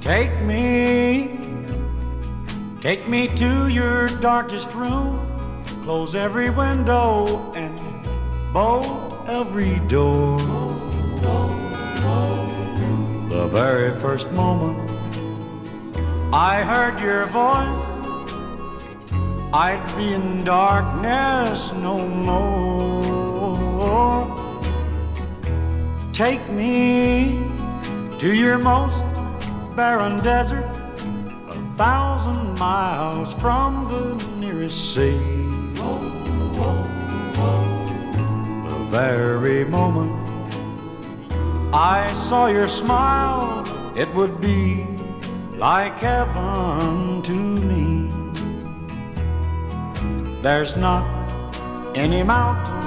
Take me to your darkest room. Close every window and bolt every door. The very first moment I heard your voice, I'd be in darkness no more. Take me to your most barren desert, 1,000 miles from the nearest sea. The very moment I saw your smile, it would be like heaven to me. There's not any mountain